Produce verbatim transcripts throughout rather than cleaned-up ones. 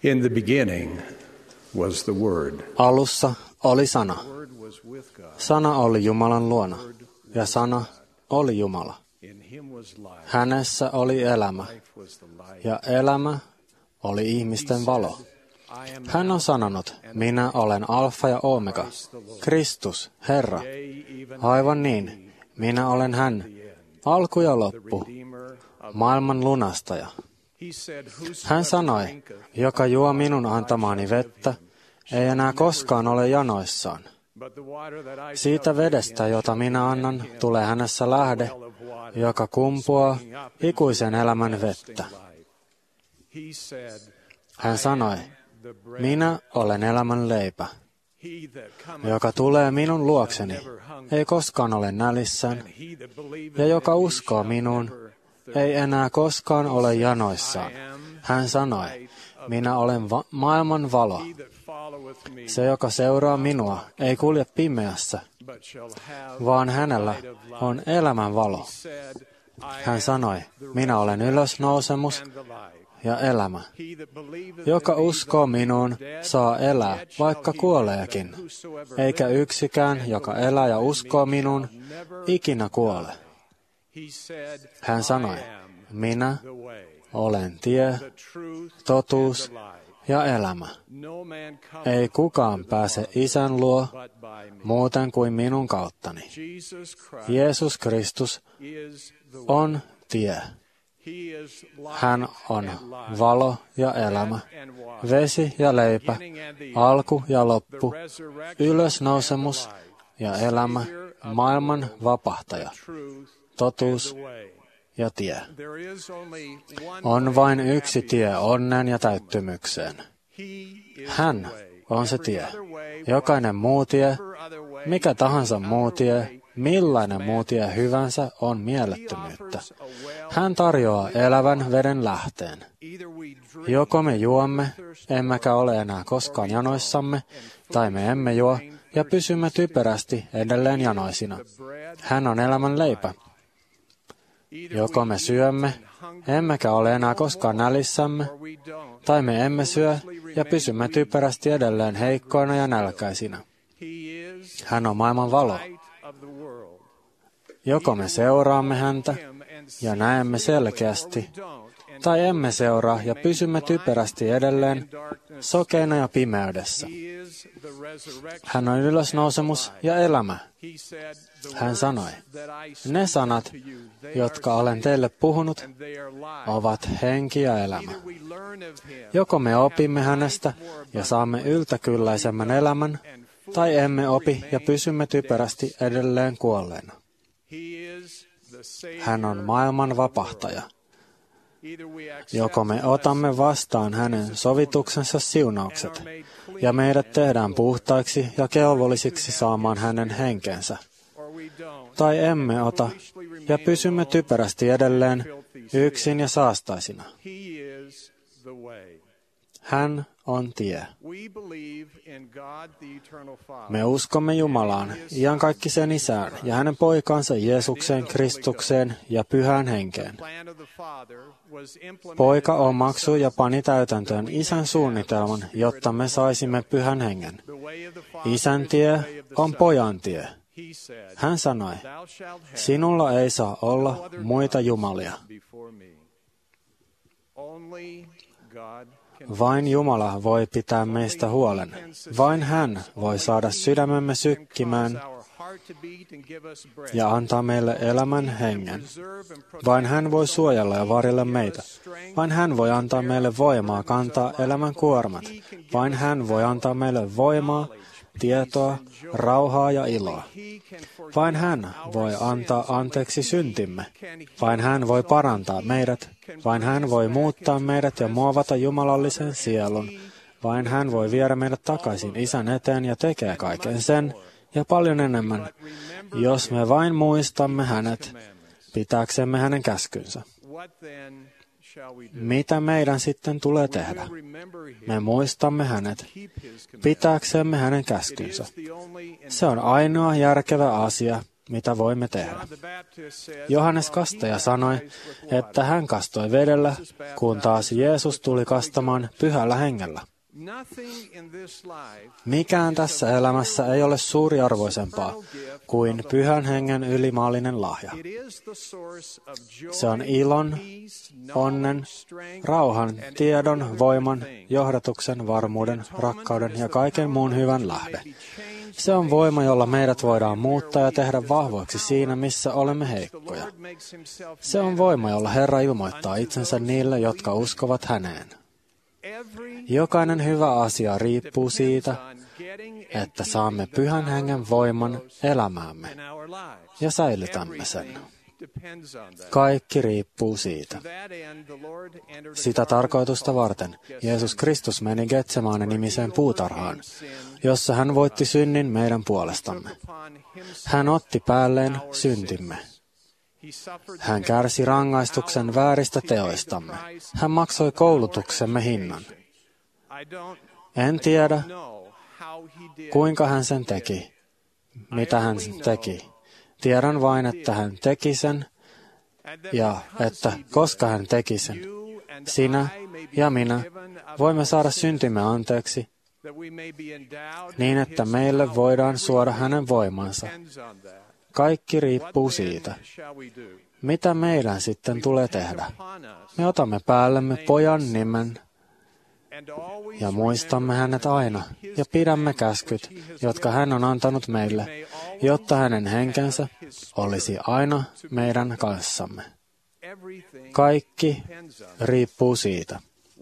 In the beginning was the Word. Alussa oli sana. Sana oli Jumalan luona, ja sana oli Jumala. Hänessä oli elämä, ja elämä oli ihmisten valo. Hän on sanonut, minä olen Alfa ja Omega, Kristus, Herra. Aivan niin, minä olen hän, alku ja loppu, maailman lunastaja. Hän sanoi, joka juo minun antamaani vettä, ei enää koskaan ole janoissaan. Siitä vedestä, jota minä annan, tulee hänessä lähde, joka kumpuaa ikuisen elämän vettä. Hän sanoi, minä olen elämän leipä. Joka tulee minun luokseni, ei koskaan ole nälissään, ja joka uskoo minuun, ei enää koskaan ole janoissaan. Hän sanoi, minä olen va- maailman valo. Se, joka seuraa minua, ei kulje pimeässä, vaan hänellä on elämän valo. Hän sanoi, minä olen ylösnousemus ja elämä. Joka uskoo minuun, saa elää, vaikka kuoleekin, eikä yksikään, joka elää ja uskoo minuun, ikinä kuole. Hän sanoi, minä olen tie, totuus ja elämä. Ei kukaan pääse Isän luo muuten kuin minun kauttani. Jeesus Kristus on tie. Hän on valo ja elämä, vesi ja leipä, alku ja loppu, ylösnousemus ja elämä, maailman vapahtaja, totuus ja tie. On vain yksi tie onnen ja täyttymykseen. Hän on se tie. Jokainen muu tie, mikä tahansa muu tie, millainen muu tie hyvänsä on mielettömyyttä. Hän tarjoaa elävän veden lähteen. Joko me juomme, emmekä ole enää koskaan janoissamme, tai me emme juo ja pysymme typerästi edelleen janoisina. Hän on elämän leipä. Joko me syömme, emmekä ole enää koskaan nälissämme, tai me emme syö ja pysymme typerästi edelleen heikkoina ja nälkäisinä. Hän on maailman valo. Joko me seuraamme häntä ja näemme selkeästi, tai emme seuraa ja pysymme typerästi edelleen sokeina ja pimeydessä. Hän on ylösnousemus ja elämä. Hän sanoi, ne sanat, jotka olen teille puhunut, ovat henki ja elämä. Joko me opimme hänestä ja saamme yltäkylläisemmän elämän, tai emme opi ja pysymme typerästi edelleen kuolleena. Hän on maailman vapahtaja. Joko me otamme vastaan hänen sovituksensa siunaukset, ja meidät tehdään puhtaiksi ja kelvollisiksi saamaan hänen henkensä, tai emme ota ja pysymme typerästi edelleen yksin ja saastaisina. Hän on tie. Me uskomme Jumalaan, iankaikkiseen Isään ja hänen poikaansa Jeesukseen, Kristukseen ja Pyhään Henkeen. Poika omaksui ja pani täytäntöön Isän suunnitelman, jotta me saisimme Pyhän Hengen. Isän tie on Pojan tie. Hän sanoi, sinulla ei saa olla muita jumalia. Vain Jumala voi pitää meistä huolen. Vain hän voi saada sydämemme sykkimään ja antaa meille elämän hengen. Vain hän voi suojella ja varjella meitä. Vain hän voi antaa meille voimaa kantaa elämän kuormat. Vain hän voi antaa meille voimaa, tietoa, rauhaa ja iloa. Vain hän voi antaa anteeksi syntimme. Vain hän voi parantaa meidät. Vain hän voi muuttaa meidät ja muovata jumalallisen sielun. Vain hän voi viedä meidät takaisin Isän eteen ja tekee kaiken sen ja paljon enemmän, jos me vain muistamme hänet, pitääksemme hänen käskynsä. Mitä meidän sitten tulee tehdä? Me muistamme hänet, pitääksemme hänen käskynsä. Se on ainoa järkevä asia, mitä voimme tehdä. Johannes Kastaja sanoi, että hän kastoi vedellä, kun taas Jeesus tuli kastamaan pyhällä hengellä. Mikään tässä elämässä ei ole suuriarvoisempaa kuin pyhän hengen ylimaallinen lahja. Se on ilon, onnen, rauhan, tiedon, voiman, johdatuksen, varmuuden, rakkauden ja kaiken muun hyvän lähde. Se on voima, jolla meidät voidaan muuttaa ja tehdä vahvoiksi siinä, missä olemme heikkoja. Se on voima, jolla Herra ilmoittaa itsensä niille, jotka uskovat häneen. Jokainen hyvä asia riippuu siitä, että saamme pyhän hengen voiman elämäämme ja säilytämme sen. Kaikki riippuu siitä. Sitä tarkoitusta varten Jeesus Kristus meni Getsemane nimiseen puutarhaan, jossa hän voitti synnin meidän puolestamme. Hän otti päälleen syntimme. Hän kärsi rangaistuksen vääristä teoistamme. Hän maksoi koulutuksemme hinnan. En tiedä, kuinka hän sen teki, mitä hän teki. Tiedän vain, että hän teki sen, ja että koska hän teki sen, sinä ja minä voimme saada syntimme anteeksi, niin että meille voidaan suoda hänen voimansa. Kaikki riippuu siitä. Mitä meidän sitten tulee tehdä? Me otamme päällemme pojan nimen ja muistamme hänet aina ja pidämme käskyt, jotka hän on antanut meille, jotta hänen henkensä olisi aina meidän kanssamme. Kaikki riippuu siitä.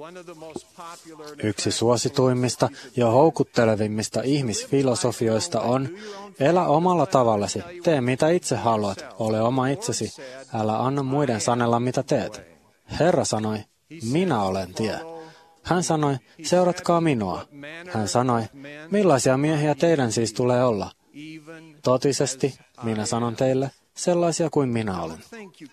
Yksi suosituimmista ja houkuttelevimmista ihmisfilosofioista on, elä omalla tavallasi, tee mitä itse haluat, ole oma itsesi, älä anna muiden sanella mitä teet. Herra sanoi, minä olen tie. Hän sanoi, seuratkaa minua. Hän sanoi, millaisia miehiä teidän siis tulee olla? Totisesti, minä sanon teille, sellaisia kuin minä olen.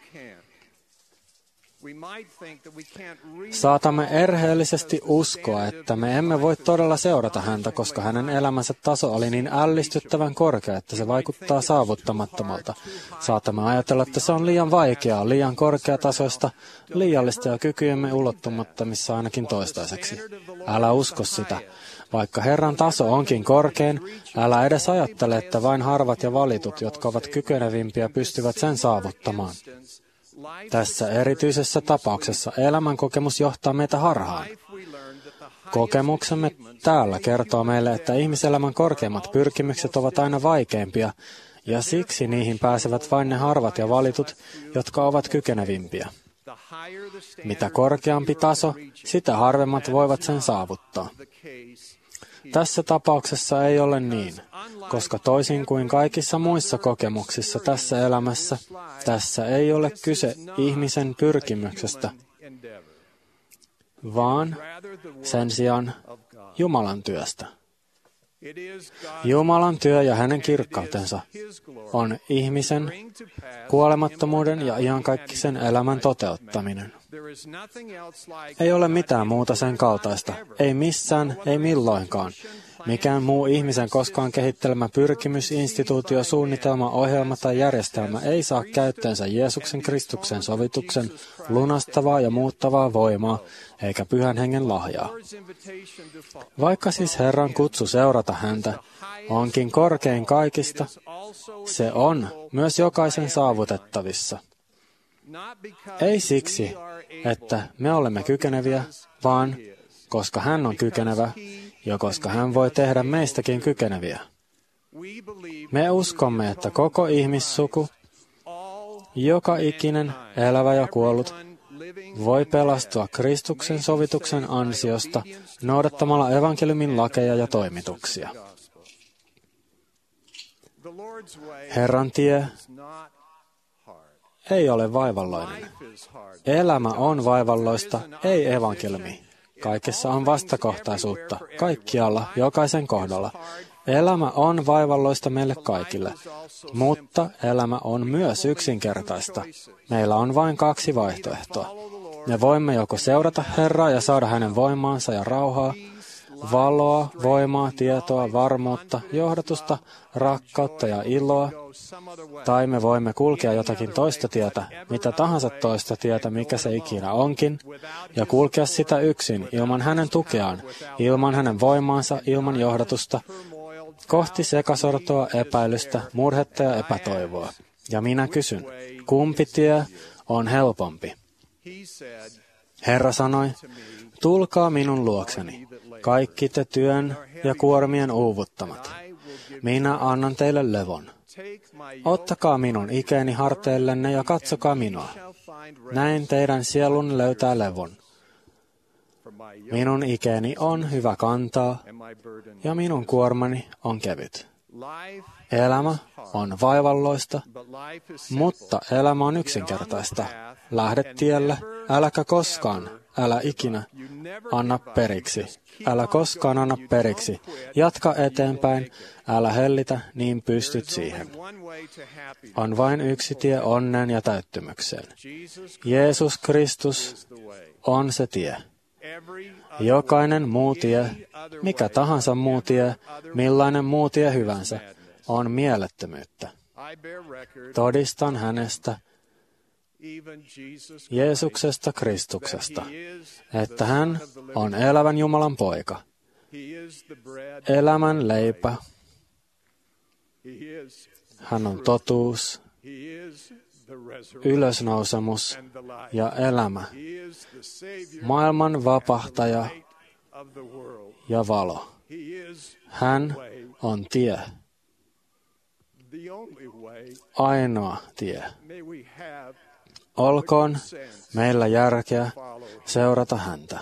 Saatamme erheellisesti uskoa, että me emme voi todella seurata häntä, koska hänen elämänsä taso oli niin ällistyttävän korkea, että se vaikuttaa saavuttamattomalta. Saatamme ajatella, että se on liian vaikeaa, liian korkeatasoista, liiallista ja kykyjemme ulottumattomissa ainakin toistaiseksi. Älä usko sitä. Vaikka Herran taso onkin korkein, älä edes ajattele, että vain harvat ja valitut, jotka ovat kykenevimpiä, pystyvät sen saavuttamaan. Tässä erityisessä tapauksessa elämänkokemus johtaa meitä harhaan. Kokemuksemme täällä kertoo meille, että ihmiselämän korkeimmat pyrkimykset ovat aina vaikeimpia, ja siksi niihin pääsevät vain ne harvat ja valitut, jotka ovat kykenevimpiä. Mitä korkeampi taso, sitä harvemmat voivat sen saavuttaa. Tässä tapauksessa ei ole niin, koska toisin kuin kaikissa muissa kokemuksissa tässä elämässä, tässä ei ole kyse ihmisen pyrkimyksestä, vaan sen sijaan Jumalan työstä. Jumalan työ ja hänen kirkkautensa on ihmisen kuolemattomuuden ja iankaikkisen elämän toteuttaminen. Ei ole mitään muuta sen kaltaista, ei missään, ei milloinkaan. Mikään muu ihmisen koskaan kehittelemä pyrkimys, instituutio, suunnitelma, ohjelma tai järjestelmä ei saa käyttöönsä Jeesuksen Kristuksen sovituksen lunastavaa ja muuttavaa voimaa, eikä pyhän hengen lahjaa. Vaikka siis Herran kutsu seurata häntä onkin korkein kaikista, se on myös jokaisen saavutettavissa. Ei siksi, että me olemme kykeneviä, vaan koska hän on kykenevä ja koska hän voi tehdä meistäkin kykeneviä. Me uskomme, että koko ihmissuku, joka ikinen elävä ja kuollut, voi pelastua Kristuksen sovituksen ansiosta noudattamalla evankeliumin lakeja ja toimituksia. Herran tie ei ole vaivalloinen. Elämä on vaivalloista, ei evankeliumi. Kaikessa on vastakohtaisuutta, kaikkialla, jokaisen kohdalla. Elämä on vaivalloista meille kaikille, mutta elämä on myös yksinkertaista. Meillä on vain kaksi vaihtoehtoa. Me voimme joko seurata Herraa ja saada hänen voimaansa ja rauhaa, valoa, voimaa, tietoa, varmuutta, johdatusta, rakkautta ja iloa, tai me voimme kulkea jotakin toista tietä, mitä tahansa toista tietä, mikä se ikinä onkin, ja kulkea sitä yksin, ilman hänen tukeaan, ilman hänen voimaansa, ilman johdatusta, kohti sekasortoa, epäilystä, murhetta ja epätoivoa. Ja minä kysyn, kumpi tie on helpompi? Herra sanoi, tulkaa minun luokseni, kaikki te työn ja kuormien uuvuttamat. Minä annan teille levon. Ottakaa minun ikäni harteillenne ja katsokaa minua. Näin teidän sielun löytää levon. Minun ikäni on hyvä kantaa ja minun kuormani on kevyt. Elämä on vaivalloista, mutta elämä on yksinkertaista. Lähde tielle, äläkä koskaan, älä ikinä anna periksi. Älä koskaan anna periksi. Jatka eteenpäin, älä hellitä, niin pystyt siihen. On vain yksi tie onneen ja täyttymykseen. Jeesus Kristus on se tie. Jokainen muu tie, mikä tahansa muu tie, millainen muu tie hyvänsä, on mielettömyyttä. Todistan hänestä, Jeesuksesta Kristuksesta, että hän on elävän Jumalan poika, elämän leipä, hän on totuus, ylösnousemus ja elämä, maailman vapahtaja ja valo. Hän on tie, ainoa tie. Olkoon meillä järkeä seurata häntä.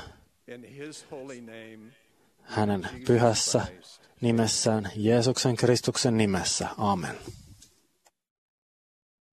Hänen pyhässä nimessään, Jeesuksen Kristuksen nimessä. Amen.